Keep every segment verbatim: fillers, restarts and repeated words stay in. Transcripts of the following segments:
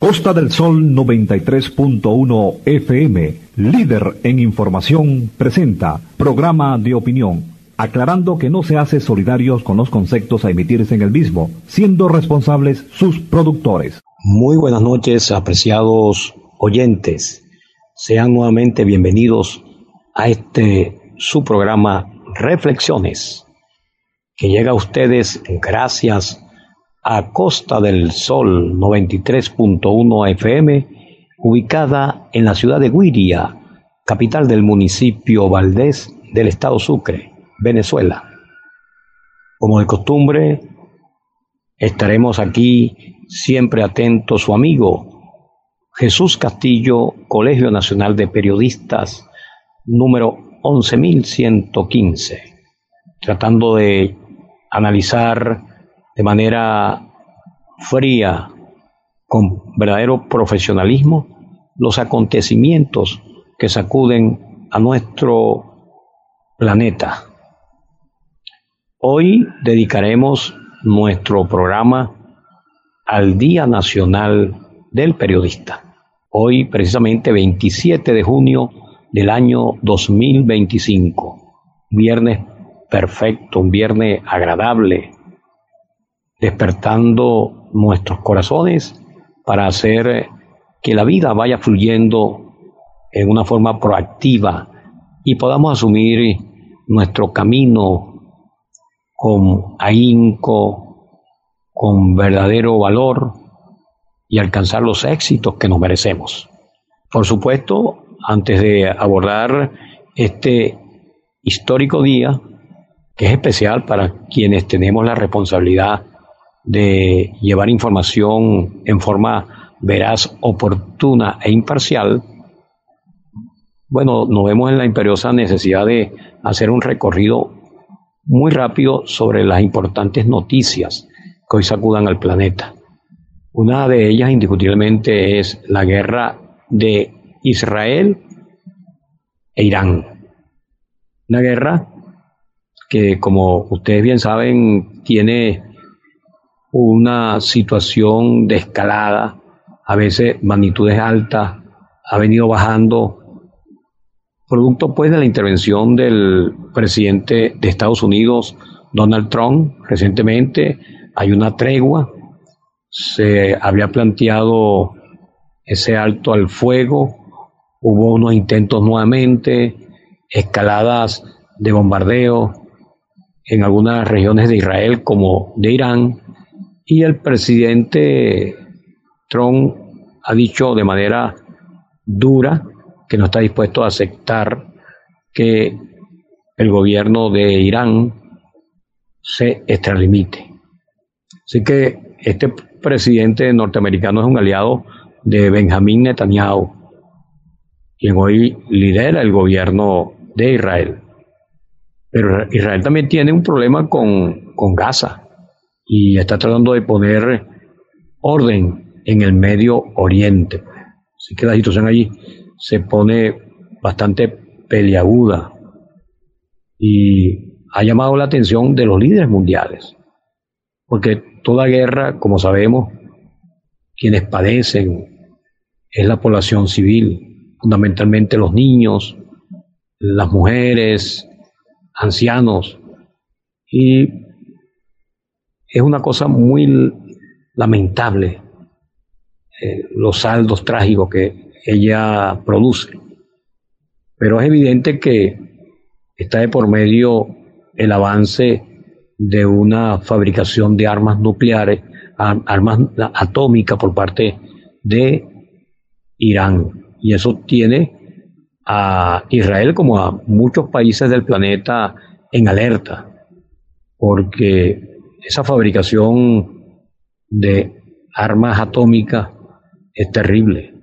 Costa del Sol noventa y tres punto uno F M, líder en información, presenta programa de opinión, aclarando que no se hace solidarios con los conceptos a emitirse en el mismo, siendo responsables sus productores. Muy buenas noches, apreciados oyentes. Sean nuevamente bienvenidos a este su programa Reflexiones, que llega a ustedes gracias a Costa del Sol noventa y tres punto uno F M, ubicada en la ciudad de Güiria, capital del municipio Valdés del estado Sucre, Venezuela. Como de costumbre, estaremos aquí siempre atentos su amigo Jesús Castillo, Colegio Nacional de Periodistas, número once mil ciento quince, tratando de analizar de manera fría, con verdadero profesionalismo, los acontecimientos que sacuden a nuestro planeta. Hoy dedicaremos nuestro programa al Día Nacional del Periodista. Hoy, precisamente veintisiete de junio del año dos mil veinticinco. Viernes perfecto, un viernes agradable, despertando nuestros corazones para hacer que la vida vaya fluyendo en una forma proactiva y podamos asumir nuestro camino con ahínco, con verdadero valor y alcanzar los éxitos que nos merecemos. Por supuesto, antes de abordar este histórico día, que es especial para quienes tenemos la responsabilidad de llevar información en forma veraz, oportuna e imparcial, bueno, nos vemos en la imperiosa necesidad de hacer un recorrido muy rápido sobre las importantes noticias que hoy sacudan al planeta. Una de ellas, indiscutiblemente, es la guerra de Israel e Irán. Una guerra que, como ustedes bien saben, tiene una situación de escalada, a veces magnitudes altas, ha venido bajando, producto pues de la intervención del presidente de Estados Unidos, Donald Trump. Recientemente hay una tregua, se había planteado ese alto al fuego, hubo unos intentos nuevamente, escaladas de bombardeo en algunas regiones de Israel como de Irán, y el presidente Trump ha dicho de manera dura que no está dispuesto a aceptar que el gobierno de Irán se extralimite. Así que este presidente norteamericano es un aliado de Benjamín Netanyahu, quien hoy lidera el gobierno de Israel. Pero Israel también tiene un problema con, con Gaza y está tratando de poner orden en el Medio Oriente. Así que la situación allí se pone bastante peliaguda y ha llamado la atención de los líderes mundiales, porque toda guerra, como sabemos, quienes padecen es la población civil, fundamentalmente los niños, las mujeres, ancianos, y es una cosa muy lamentable eh, los saldos trágicos que ella produce. Pero es evidente que está de por medio el avance de una fabricación de armas nucleares, armas atómicas por parte de Irán. Y eso tiene a Israel como a muchos países del planeta en alerta, porque esa fabricación de armas atómicas es terrible.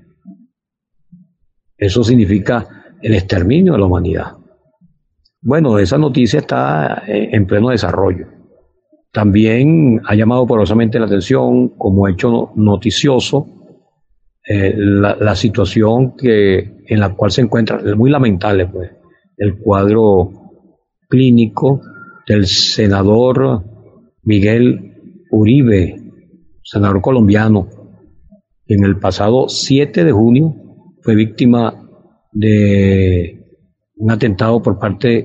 Eso significa el exterminio de la humanidad. Bueno, esa noticia está en pleno desarrollo. También ha llamado poderosamente la atención, como hecho noticioso, eh, la, la situación que, en la cual se encuentra, es muy lamentable, pues, el cuadro clínico del senador Miguel Uribe, senador colombiano, en el pasado siete de junio fue víctima de un atentado por parte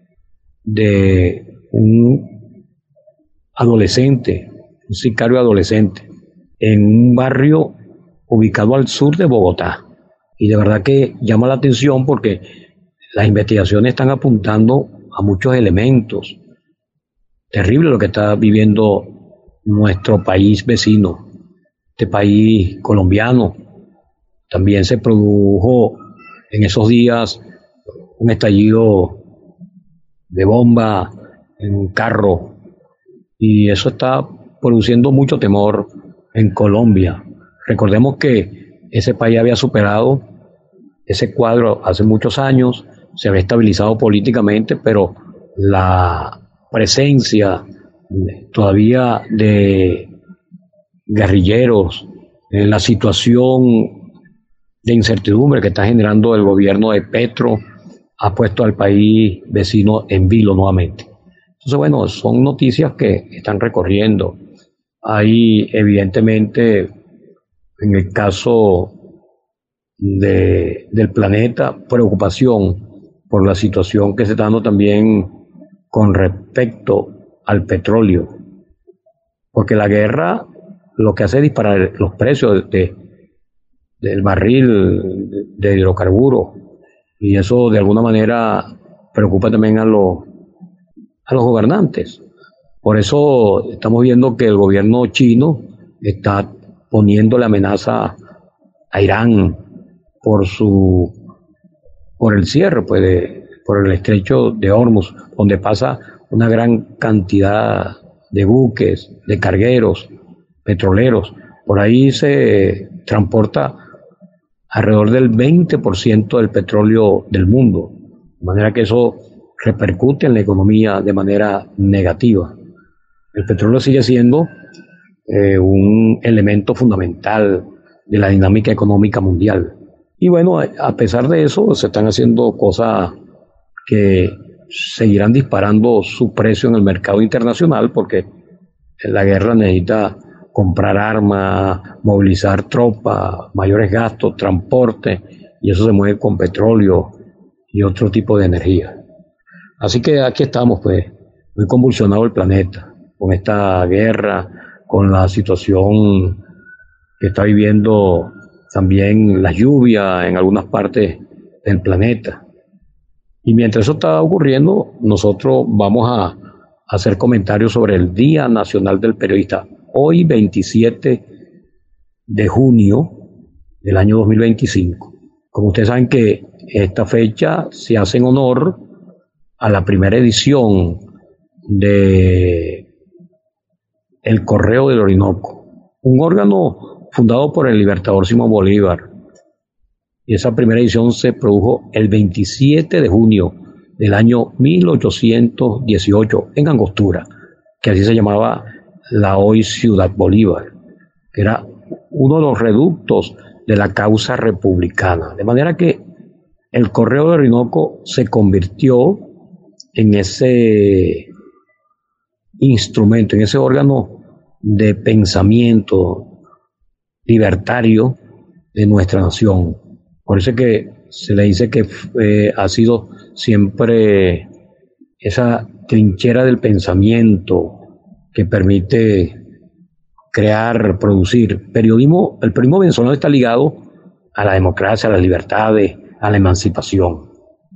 de un adolescente, un sicario adolescente, en un barrio ubicado al sur de Bogotá. Y de verdad que llama la atención porque las investigaciones están apuntando a muchos elementos. Terrible lo que está viviendo nuestro país vecino, este país colombiano. También se produjo en esos días un estallido de bomba en un carro y eso está produciendo mucho temor en Colombia. Recordemos que ese país había superado ese cuadro hace muchos años, se había estabilizado políticamente, pero la presencia todavía de guerrilleros, en la situación de incertidumbre que está generando el gobierno de Petro, ha puesto al país vecino en vilo nuevamente. Entonces, bueno, son noticias que están recorriendo. Hay, evidentemente, en el caso de, del planeta, preocupación por la situación que se está dando también con respecto al petróleo. Porque la guerra lo que hace es disparar los precios de, de, del barril de hidrocarburos. Y eso de alguna manera preocupa también a los, a los gobernantes. Por eso estamos viendo que el gobierno chino está poniendo la amenaza a Irán por su por el cierre, pues, de, por el estrecho de Hormuz, donde pasa una gran cantidad de buques, de cargueros, petroleros. Por ahí se transporta alrededor del veinte por ciento del petróleo del mundo, de manera que eso repercute en la economía de manera negativa. El petróleo sigue siendo eh, un elemento fundamental de la dinámica económica mundial. Y bueno, a pesar de eso, se están haciendo cosas que seguirán disparando su precio en el mercado internacional, porque la guerra necesita comprar armas, movilizar tropas, mayores gastos, transporte, y eso se mueve con petróleo y otro tipo de energía. Así que aquí estamos, pues, muy convulsionado el planeta, con esta guerra, con la situación que está viviendo también la lluvia en algunas partes del planeta. Y mientras eso está ocurriendo, nosotros vamos a hacer comentarios sobre el Día Nacional del Periodista. Hoy, veintisiete de junio del año dos mil veinticinco. Como ustedes saben que esta fecha se hace en honor a la primera edición de El Correo del Orinoco, un órgano fundado por el libertador Simón Bolívar. Y esa primera edición se produjo el veintisiete de junio del año mil ochocientos dieciocho en Angostura, que así se llamaba la hoy Ciudad Bolívar, que era uno de los reductos de la causa republicana. De manera que el Correo del Orinoco se convirtió en ese instrumento, en ese órgano de pensamiento libertario de nuestra nación. Por eso es que se le dice que eh, ha sido siempre esa trinchera del pensamiento que permite crear, producir. Periodismo, el periodismo venezolano está ligado a la democracia, a las libertades, a la emancipación.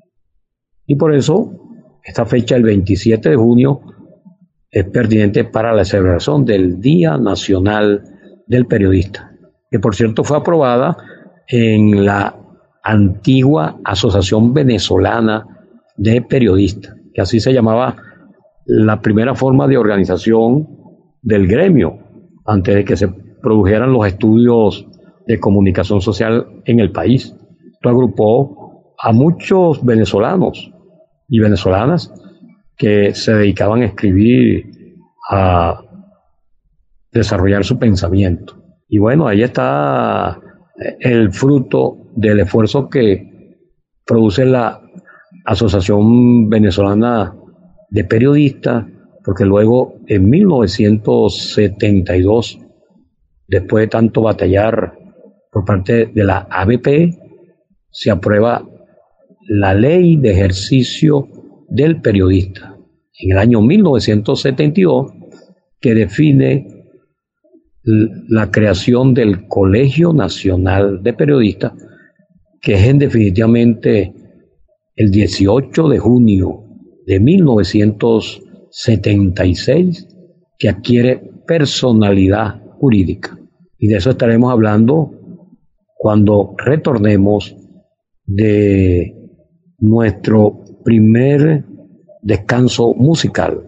Y por eso, esta fecha, el veintisiete de junio, es pertinente para la celebración del Día Nacional del Periodista, que por cierto fue aprobada en la antigua Asociación Venezolana de Periodistas, que así se llamaba la primera forma de organización del gremio, antes de que se produjeran los estudios de comunicación social en el país. Esto agrupó a muchos venezolanos y venezolanas que se dedicaban a escribir, a desarrollar su pensamiento. Y bueno, ahí está el fruto del esfuerzo que produce la Asociación Venezolana de Periodistas, porque luego en mil novecientos setenta y dos, después de tanto batallar por parte de la A B P, se aprueba la Ley de Ejercicio del Periodista en el año mil novecientos setenta y dos, que define la creación del Colegio Nacional de Periodistas, que es en definitivamente el dieciocho de junio de mil novecientos setenta y seis, que adquiere personalidad jurídica. Y de eso estaremos hablando cuando retornemos de nuestro primer descanso musical.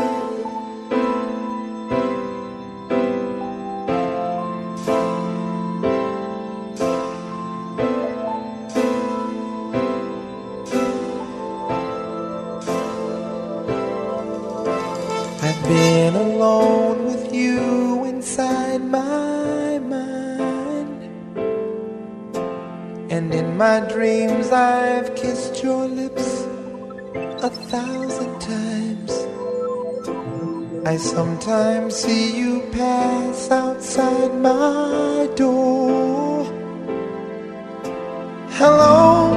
I've been alone with you inside my mind, and in my dreams I've kissed your lips a thousand times. I sometimes see you pass outside my door. Hello,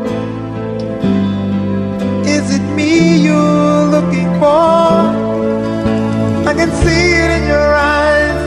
is it me you're looking for? I can see it in your eyes,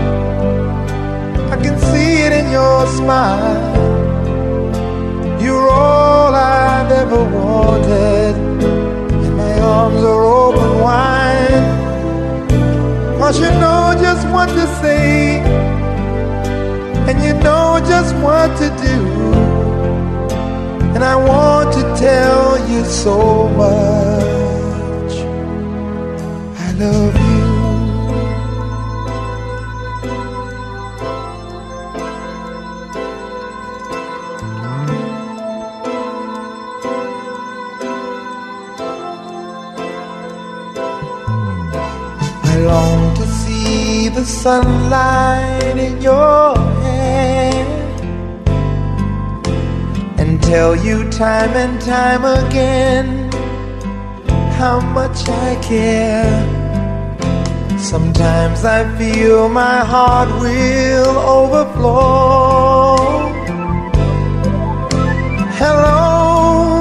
I can see it in your smile. You're all I've ever wanted, and my arms are open wide. 'Cause you know just what to say, and you know just what to do, and I want to tell you so much I love you. I long to see the sunlight in your hair and tell you time and time again how much I care. Sometimes I feel my heart will overflow. Hello,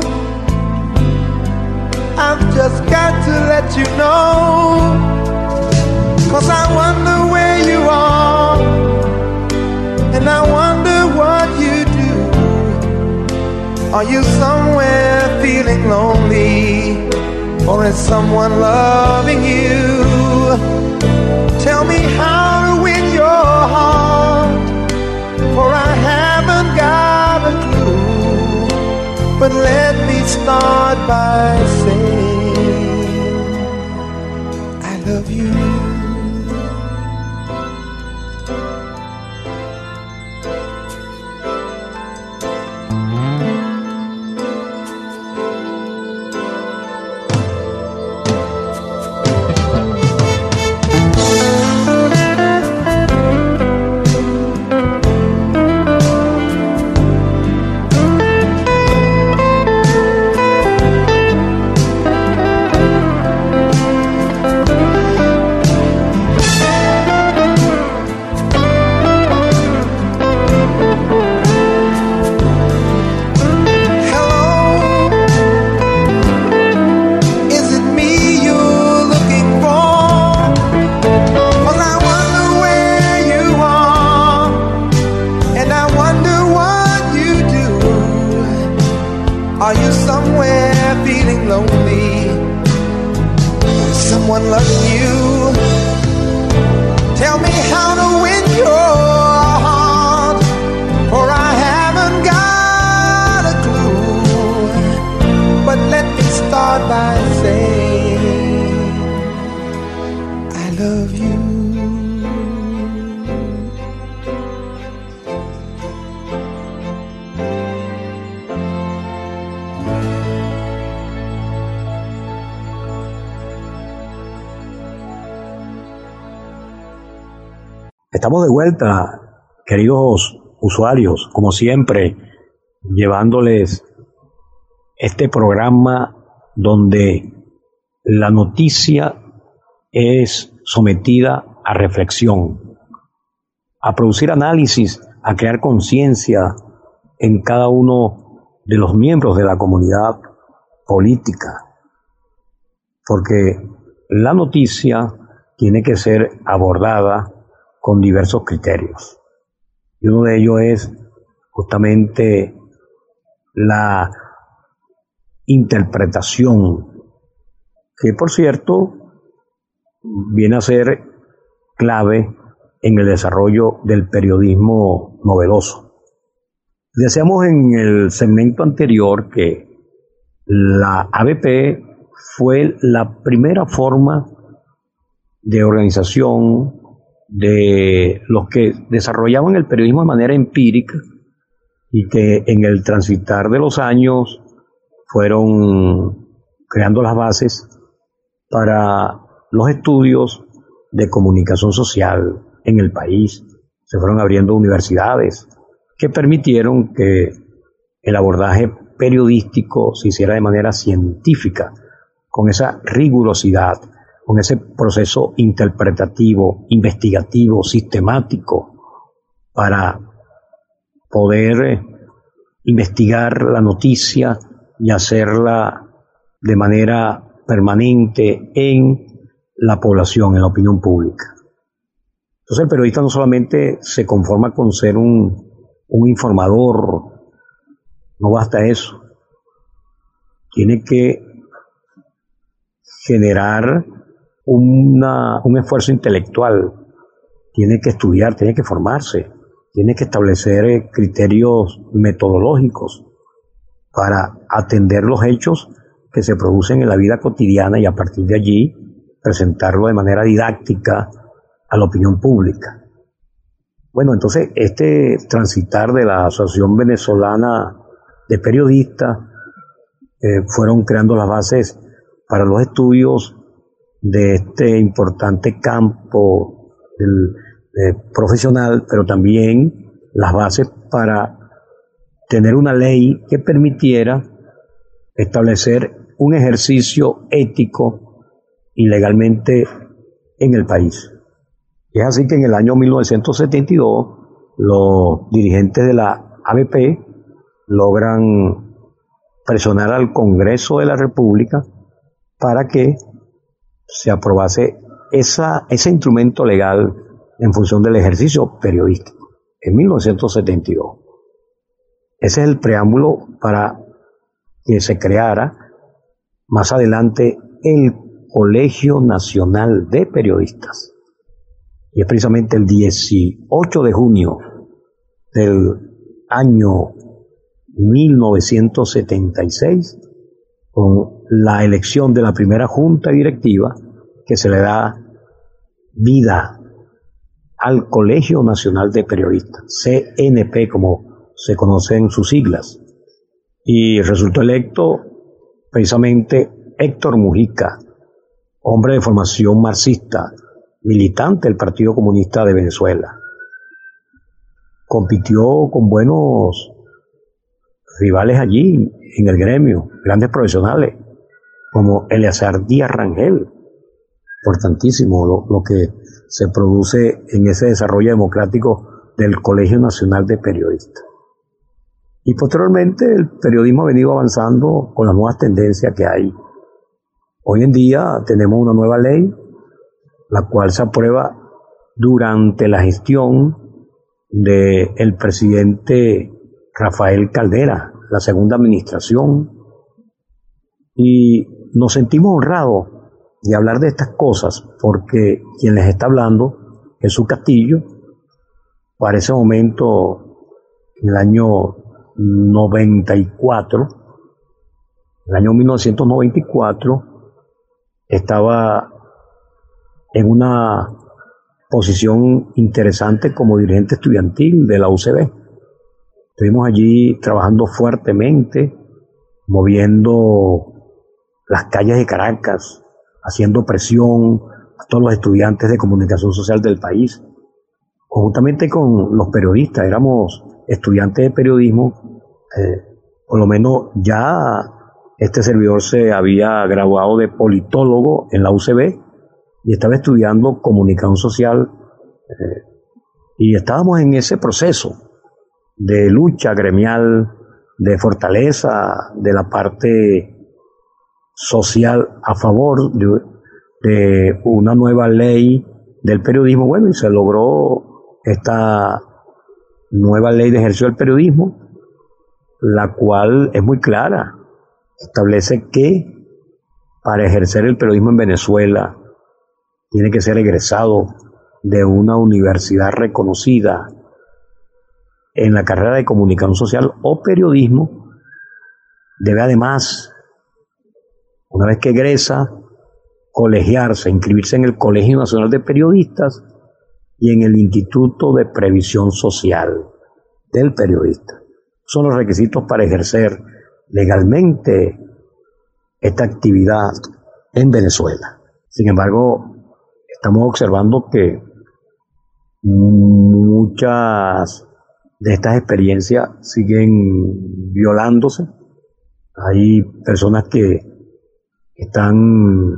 I've just got to let you know, 'cause I wonder where you are, and I wonder what you do. Are you somewhere feeling lonely, or is someone loving you? Tell me how to win your heart, for I haven't got a clue. But let me start by saying I love you. Are you somewhere feeling lonely? Is someone loving you? Tell me how to win your heart, for I haven't got a clue. But let me start by saying I love you. Estamos de vuelta, queridos usuarios, como siempre, llevándoles este programa donde la noticia es sometida a reflexión, a producir análisis a crear conciencia en cada uno de los miembros de la comunidad política, porque la noticia tiene que ser abordada con diversos criterios. Y uno de ellos es justamente la interpretación, que por cierto viene a ser clave en el desarrollo del periodismo novedoso. Decíamos en el segmento anterior que la A B P fue la primera forma de organización de los que desarrollaban el periodismo de manera empírica y que en el transitar de los años fueron creando las bases para los estudios de comunicación social en el país. Se fueron abriendo universidades que permitieron que el abordaje periodístico se hiciera de manera científica, con esa rigurosidad, con ese proceso interpretativo, investigativo, sistemático, para poder investigar la noticia y hacerla de manera permanente en la población, en la opinión pública. Entonces el periodista no solamente se conforma con ser un, un informador, no basta eso, tiene que generar una, un esfuerzo intelectual, tiene que estudiar, tiene que formarse, tiene que establecer criterios metodológicos para atender los hechos que se producen en la vida cotidiana y a partir de allí presentarlo de manera didáctica a la opinión pública. Bueno, entonces este transitar de la Asociación Venezolana de Periodistas eh, fueron creando las bases para los estudios de este importante campo del, eh, profesional, pero también las bases para tener una ley que permitiera establecer un ejercicio ético y legalmente en el país. Y es así que en el año mil novecientos setenta y dos los dirigentes de la A B P logran presionar al Congreso de la República para que se aprobase esa, ese instrumento legal en función del ejercicio periodístico en mil novecientos setenta y dos. Ese es el preámbulo para que se creara más adelante el Colegio Nacional de Periodistas. Y es precisamente el dieciocho de junio del año mil novecientos setenta y seis, con la elección de la primera junta directiva, que se le da vida al Colegio Nacional de Periodistas, C N P como se conocen sus siglas. Y resultó electo precisamente Héctor Mujica, hombre de formación marxista, militante del Partido Comunista de Venezuela. Compitió con buenos rivales allí en el gremio, grandes profesionales, como Eleazar Díaz Rangel. Importantísimo lo, lo que se produce en ese desarrollo democrático del Colegio Nacional de Periodistas. Y posteriormente el periodismo ha venido avanzando con las nuevas tendencias que hay. Hoy en día tenemos una nueva ley, la cual se aprueba durante la gestión del presidente Rafael Caldera, la segunda administración, y nos sentimos honrados de hablar de estas cosas porque quien les está hablando, Jesús Castillo, para ese momento, en el año noventa y cuatro, el año mil novecientos noventa y cuatro, estaba en una posición interesante como dirigente estudiantil de la U C B. Estuvimos allí trabajando fuertemente, moviendo las calles de Caracas, haciendo presión a todos los estudiantes de comunicación social del país, conjuntamente con los periodistas. Éramos estudiantes de periodismo, eh, por lo menos ya este servidor se había graduado de politólogo en la U C B y estaba estudiando comunicación social, eh, y estábamos en ese proceso de lucha gremial, de fortaleza de la parte social a favor de, de una nueva ley del periodismo. Bueno, y se logró esta nueva ley de ejercicio del periodismo, la cual es muy clara. Establece que para ejercer el periodismo en Venezuela tiene que ser egresado de una universidad reconocida en la carrera de comunicación social o periodismo. Debe además, una vez que egresa, colegiarse, inscribirse en el Colegio Nacional de Periodistas y en el Instituto de Previsión Social del Periodista. Son los requisitos para ejercer legalmente esta actividad en Venezuela. Sin embargo, estamos observando que muchas de estas experiencias siguen violándose. Hay personas que están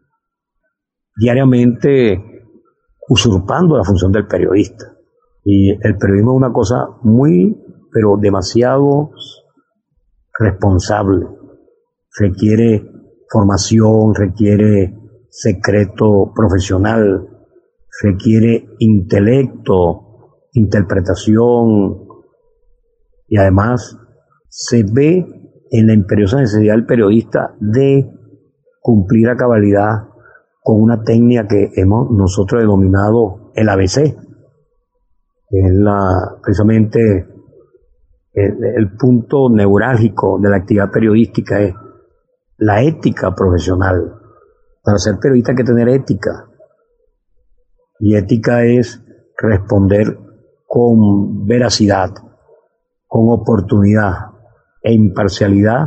diariamente usurpando la función del periodista. Y el periodismo es una cosa muy, pero demasiado responsable. Requiere formación, requiere secreto profesional, requiere intelecto, interpretación, y además se ve en la imperiosa necesidad del periodista de cumplir a cabalidad con una técnica que hemos nosotros denominado el A B C, que es la, precisamente el, el punto neurálgico de la actividad periodística, es la ética profesional. Para ser periodista hay que tener ética, y ética es responder con veracidad, con oportunidad e imparcialidad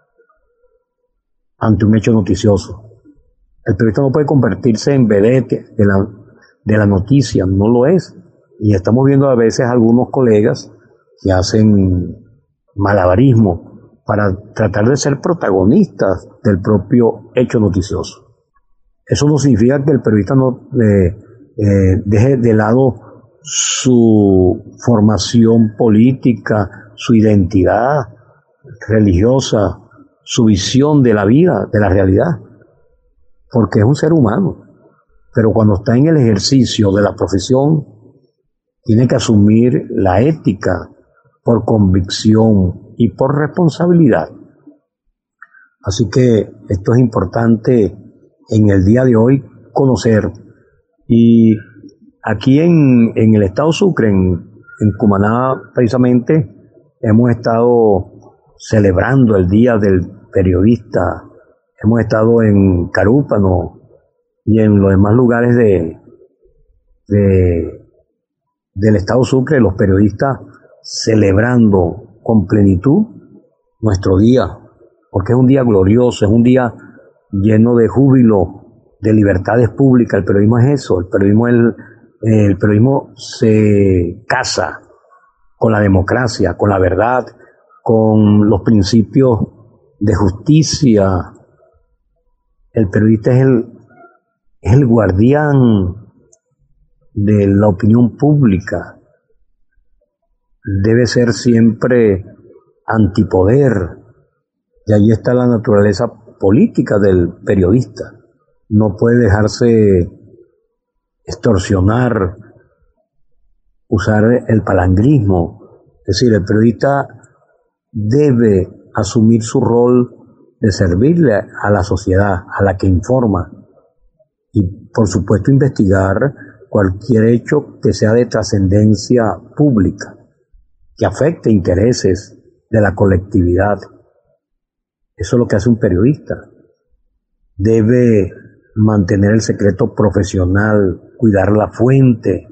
ante un hecho noticioso. El periodista no puede convertirse en vedette de la, de la noticia, no lo es. Y estamos viendo a veces algunos colegas que hacen malabarismo para tratar de ser protagonistas del propio hecho noticioso. Eso no significa que el periodista no eh, eh, deje de lado su formación política, su identidad religiosa, su visión de la vida, de la realidad, porque es un ser humano. Pero cuando está en el ejercicio de la profesión, tiene que asumir la ética por convicción y por responsabilidad. Así que esto es importante en el día de hoy conocer. Y aquí en, en el estado Sucre, en, en Cumaná precisamente, hemos estado celebrando el Día del Periodista. Hemos estado en Carúpano y en los demás lugares de, de, del estado Sucre, los periodistas celebrando con plenitud nuestro día, porque es un día glorioso, es un día lleno de júbilo, de libertades públicas. El periodismo es eso, el periodismo, el, el periodismo se casa con la democracia, con la verdad, con los principios de justicia. El periodista es el, es el guardián de la opinión pública. Debe ser siempre antipoder. Y allí está la naturaleza política del periodista. No puede dejarse extorsionar, usar el palangrismo. Es decir, el periodista debe asumir su rol de servirle a la sociedad, a la que informa, y por supuesto investigar cualquier hecho que sea de trascendencia pública, que afecte intereses de la colectividad. Eso es lo que hace un periodista. Debe mantener el secreto profesional, cuidar la fuente,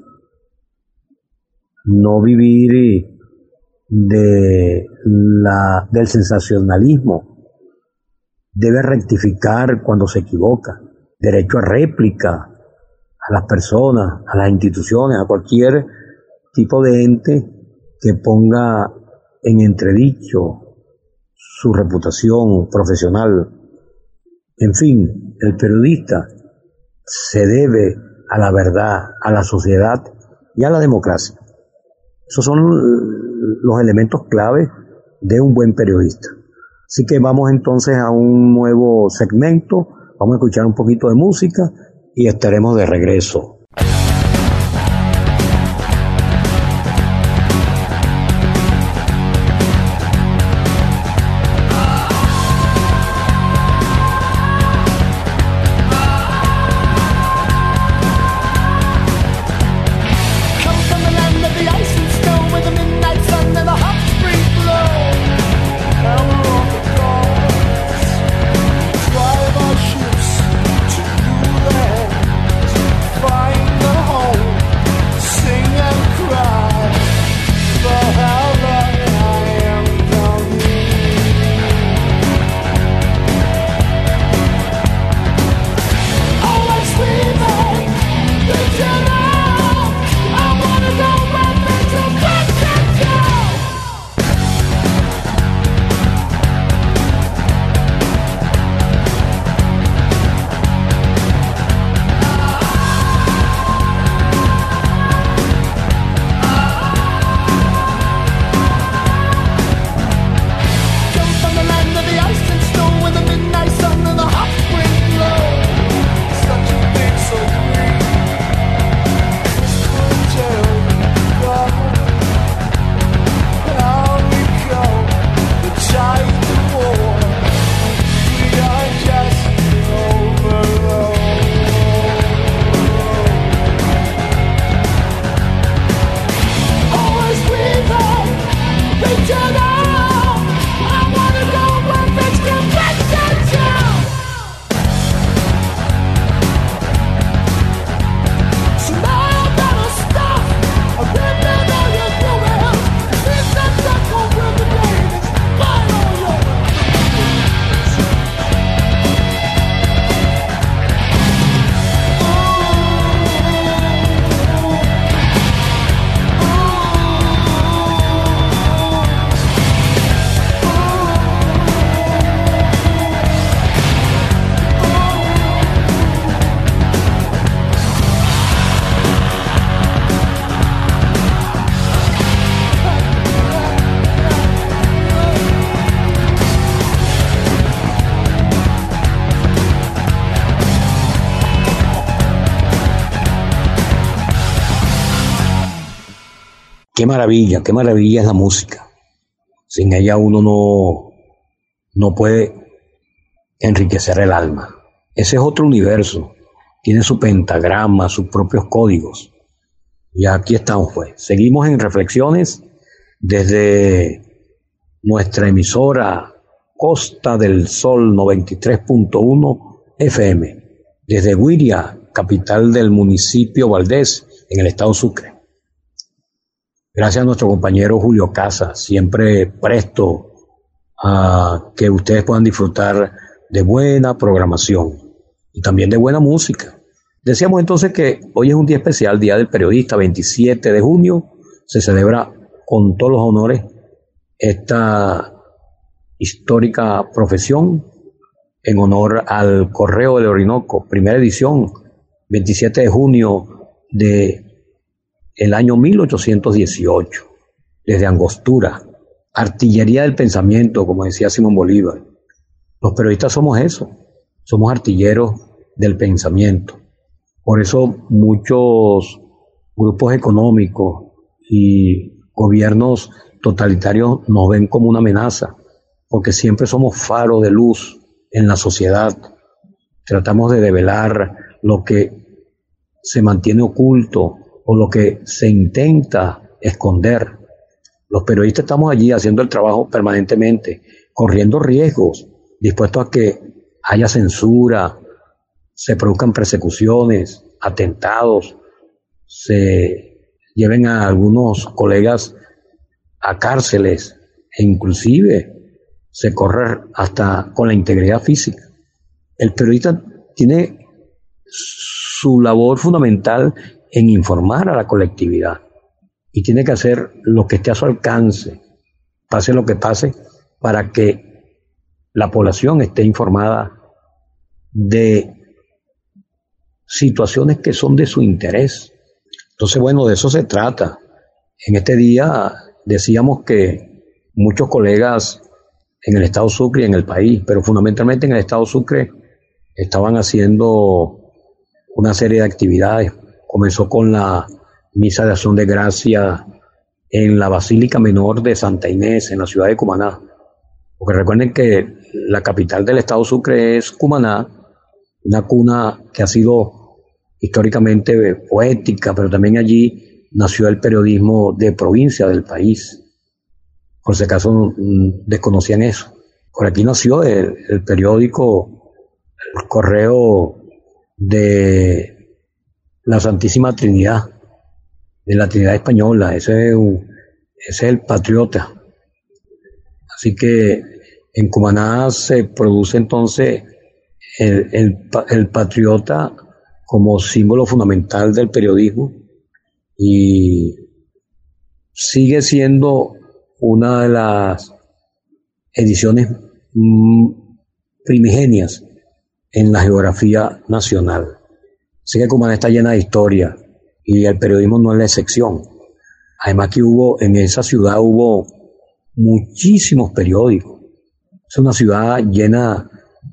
no vivir de la, del sensacionalismo. Debe rectificar cuando se equivoca. Derecho a réplica a las personas, a las instituciones, a cualquier tipo de ente que ponga en entredicho su reputación profesional. En fin, el periodista se debe a la verdad, a la sociedad y a la democracia. Esos son los elementos clave de un buen periodista. Así que vamos entonces a un nuevo segmento, vamos a escuchar un poquito de música y estaremos de regreso. Qué maravilla, qué maravilla es la música. Sin ella uno no, no puede enriquecer el alma. Ese es otro universo. Tiene su pentagrama, sus propios códigos. Y aquí estamos, pues. Seguimos en Reflexiones desde nuestra emisora Costa del Sol noventa y tres punto uno F M. Desde Guiria, capital del municipio Valdés, en el estado Sucre. Gracias a nuestro compañero Julio Casas, siempre presto a que ustedes puedan disfrutar de buena programación y también de buena música. Decíamos entonces que hoy es un día especial, Día del Periodista, veintisiete de junio, se celebra con todos los honores esta histórica profesión en honor al Correo del Orinoco, primera edición, veintisiete de junio de el año mil ochocientos dieciocho, desde Angostura, artillería del pensamiento, como decía Simón Bolívar. Los periodistas somos eso, somos artilleros del pensamiento. Por eso muchos grupos económicos y gobiernos totalitarios nos ven como una amenaza, porque siempre somos faro de luz en la sociedad. Tratamos de develar lo que se mantiene oculto o lo que se intenta esconder. Los periodistas estamos allí haciendo el trabajo permanentemente, corriendo riesgos, dispuestos a que haya censura, se produzcan persecuciones, atentados, se lleven a algunos colegas a cárceles e inclusive se corre hasta con la integridad física. El periodista tiene su labor fundamental en informar a la colectividad y tiene que hacer lo que esté a su alcance, pase lo que pase, para que la población esté informada de situaciones que son de su interés. Entonces, bueno, de eso se trata. En este día decíamos que muchos colegas en el estado Sucre y en el país, pero fundamentalmente en el estado Sucre, estaban haciendo una serie de actividades. Comenzó con la misa de acción de gracia en la Basílica Menor de Santa Inés, en la ciudad de Cumaná. Porque recuerden que la capital del estado Sucre es Cumaná, una cuna que ha sido históricamente poética, pero también allí nació el periodismo de provincia del país. Por si acaso desconocían eso. Por aquí nació el, el periódico, el Correo de la Santísima Trinidad, de la Trinidad Española. Ese es, un, ese es el Patriota. Así que en Cumaná se produce entonces el, el, el Patriota como símbolo fundamental del periodismo y sigue siendo una de las ediciones mm, primigenias en la geografía nacional. Así que Cumaná está llena de historia y el periodismo no es la excepción. Además que hubo, en esa ciudad hubo muchísimos periódicos. Es una ciudad llena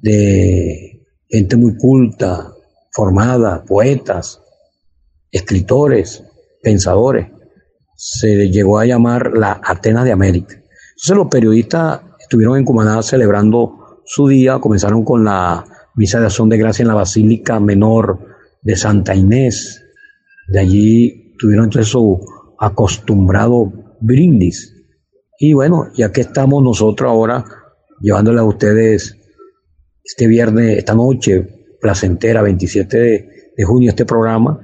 de gente muy culta, formada, poetas, escritores, pensadores. Se llegó a llamar la Atenas de América. Entonces los periodistas estuvieron en Cumaná celebrando su día, comenzaron con la misa de acción de gracia en la Basílica Menor de Santa Inés. De allí tuvieron entonces su acostumbrado brindis. Y bueno, ya que estamos nosotros ahora llevándole a ustedes este viernes, esta noche placentera, veintisiete de, de junio, este programa,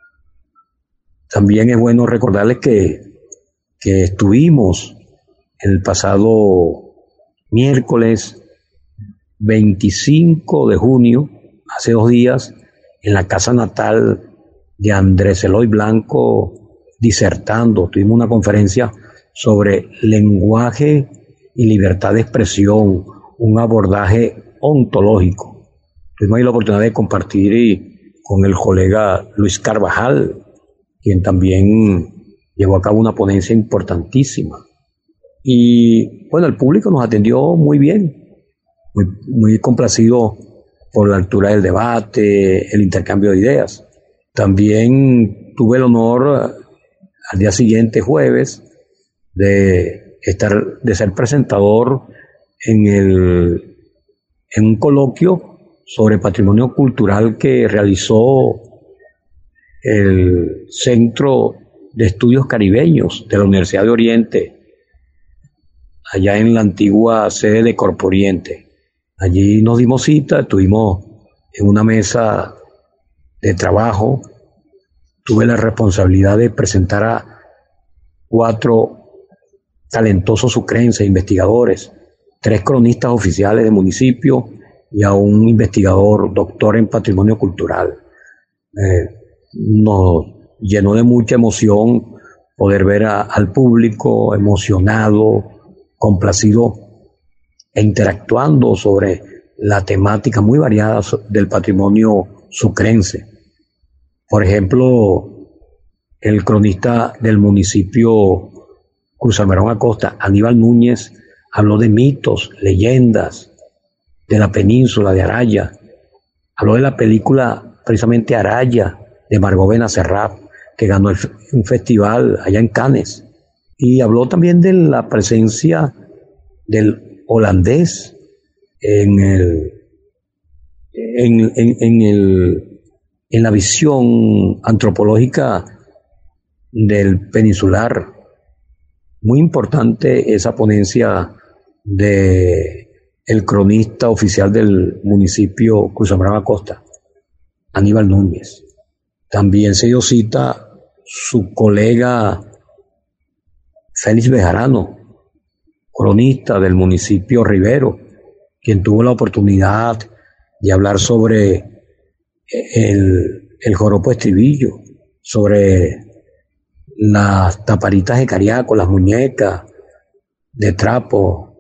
también es bueno recordarles que, que estuvimos el pasado miércoles veinticinco de junio, hace dos días, en la casa natal de Andrés Eloy Blanco, disertando. Tuvimos una conferencia sobre lenguaje y libertad de expresión, un abordaje ontológico. Tuvimos ahí la oportunidad de compartir y, con el colega Luis Carvajal, quien también llevó a cabo una ponencia importantísima. Y bueno, el público nos atendió muy bien, muy, muy complacido por la altura del debate, el intercambio de ideas. También tuve el honor al día siguiente, jueves, de estar, de ser presentador en el, en un coloquio sobre patrimonio cultural que realizó el Centro de Estudios Caribeños de la Universidad de Oriente, allá en la antigua sede de Corporiente. Allí nos dimos cita, estuvimos en una mesa de trabajo. Tuve la responsabilidad de presentar a cuatro talentosos sucrenses, investigadores, tres cronistas oficiales del municipio y a un investigador, doctor en patrimonio cultural. Eh, nos llenó de mucha emoción poder ver a, al público emocionado, complacido e interactuando sobre la temática muy variada del patrimonio sucrense. Por ejemplo, el cronista del municipio Cruz Almerón Acosta, Aníbal Núñez, habló de mitos, leyendas de la península de Araya. Habló de la película precisamente Araya de Margot Benacerraf, que ganó el, un festival allá en Cannes. Y habló también de la presencia del holandés en el, en, en, en el, en la visión antropológica del peninsular. Muy importante esa ponencia de el cronista oficial del municipio Cruz Almerón Acosta, Aníbal Núñez. También se dio cita su colega Félix Bejarano, cronista del municipio Rivero, quien tuvo la oportunidad de hablar sobre el, el joropo estribillo, sobre las taparitas de cariaco, las muñecas de trapo,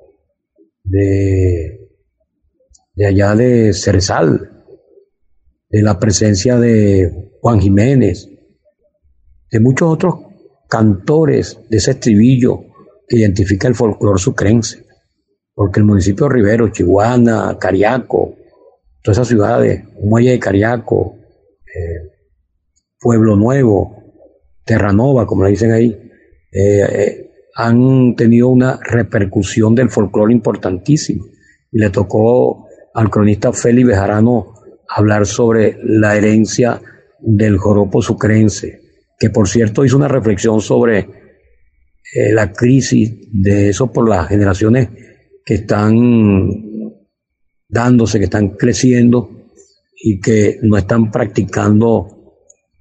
de, de allá de Cerezal, de la presencia de Juan Jiménez, de muchos otros cantores de ese estribillo que identifica el folclore sucrense, porque el municipio de Rivero, Chiguana, Cariaco, todas esas ciudades, Muelle de Cariaco, eh, Pueblo Nuevo, Terranova, como le dicen ahí, eh, eh, han tenido una repercusión del folclore importantísima. Y le tocó al cronista Félix Bejarano hablar sobre la herencia del joropo sucrense, que por cierto hizo una reflexión sobre eh, la crisis de eso por las generaciones que están dándose, que están creciendo y que no están practicando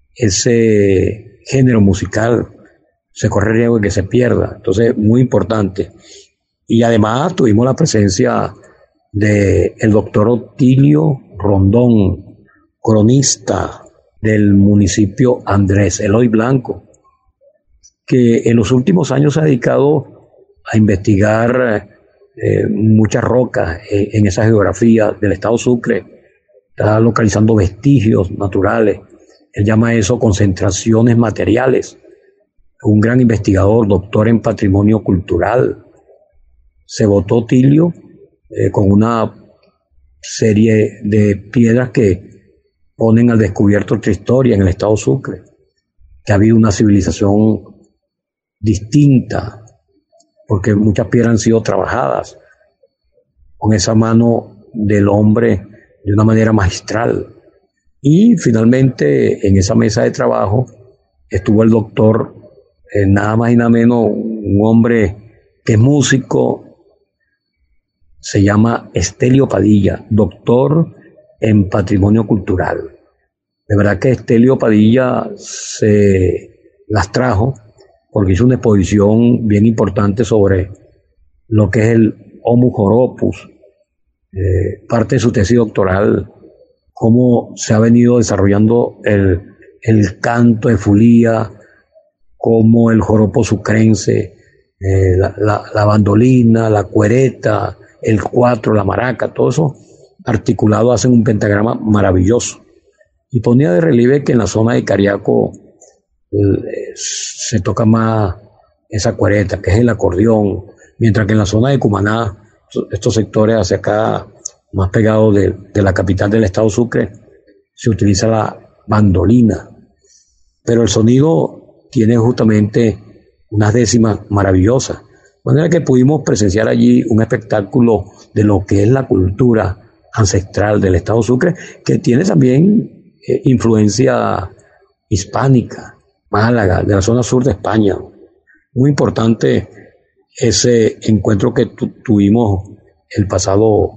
ese género musical. Se corre el riesgo de que se pierda. Entonces, muy importante. Y además tuvimos la presencia de el doctor Otilio Rondón, cronista del municipio Andrés Eloy Blanco, que en los últimos años se ha dedicado a investigar eh, muchas rocas en, en esa geografía del estado Sucre. Está localizando vestigios naturales. Él llama eso concentraciones materiales. Un gran investigador, doctor en patrimonio cultural. Se votó Tilio eh, con una serie de piedras que ponen al descubierto otra historia en el estado Sucre, que ha habido una civilización distinta, porque muchas piedras han sido trabajadas con esa mano del hombre de una manera magistral. Y finalmente en esa mesa de trabajo estuvo el doctor, eh, nada más y nada menos, un hombre que es músico, se llama Estelio Padilla, doctor en patrimonio cultural. De verdad que Estelio Padilla se las trajo porque hizo una exposición bien importante sobre lo que es el Homo joropus, eh, parte de su tesis doctoral, cómo se ha venido desarrollando el, el canto de Fulía, cómo el joropo sucrense, eh, la, la, la bandolina, la cuereta, el cuatro, la maraca, todo eso articulado hacen un pentagrama maravilloso. Y ponía de relieve que en la zona de Cariaco eh, se toca más esa cuereta, que es el acordeón, mientras que en la zona de Cumaná, estos sectores hacia acá, más pegados de, de la capital del estado Sucre, se utiliza la bandolina. Pero el sonido tiene justamente unas décimas maravillosas. De manera que pudimos presenciar allí un espectáculo de lo que es la cultura ancestral del estado Sucre, que tiene también eh, influencia hispánica, Málaga, de la zona sur de España. Muy importante ese encuentro que tu, tuvimos el pasado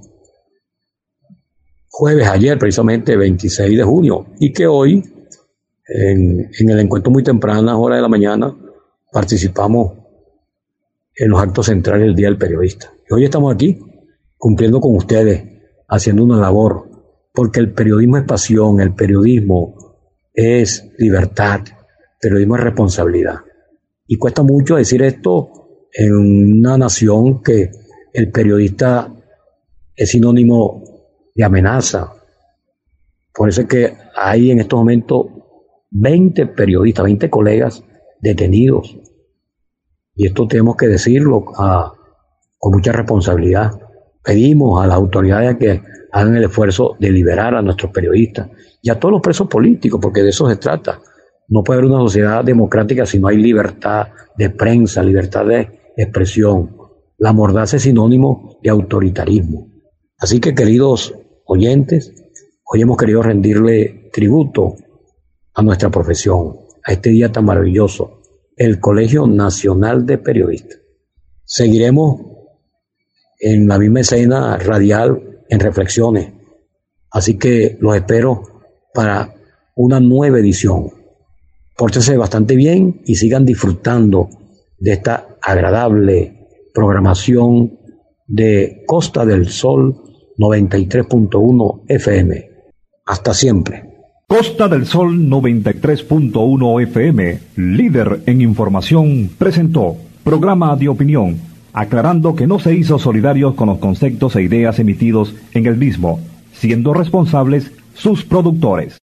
jueves, ayer precisamente, veintiséis de junio, y que hoy, en, en el encuentro muy tempranas horas de la mañana, participamos en los actos centrales del Día del Periodista. Y hoy estamos aquí, cumpliendo con ustedes, haciendo una labor, porque el periodismo es pasión, el periodismo es libertad, el periodismo es responsabilidad. Y cuesta mucho decir esto en una nación que el periodista es sinónimo de amenaza. Por eso es que hay en estos momentos veinte periodistas, veinte colegas detenidos. Y esto tenemos que decirlo a, con mucha responsabilidad. Pedimos a las autoridades que hagan el esfuerzo de liberar a nuestros periodistas y a todos los presos políticos, porque de eso se trata. No puede haber una sociedad democrática si no hay libertad de prensa, libertad de expresión. La mordaza es sinónimo de autoritarismo. Así que, queridos oyentes, hoy hemos querido rendirle tributo a nuestra profesión, a este día tan maravilloso, el Colegio Nacional de Periodistas. Seguiremos en la misma escena radial, en reflexiones. Así que los espero para una nueva edición. Pórtense bastante bien y sigan disfrutando de esta agradable programación de Costa del Sol noventa y tres punto uno F M. Hasta siempre. Costa del Sol noventa y tres punto uno F M, líder en información, presentó programa de opinión, aclarando que no se hizo solidarios con los conceptos e ideas emitidos en el mismo, siendo responsables sus productores.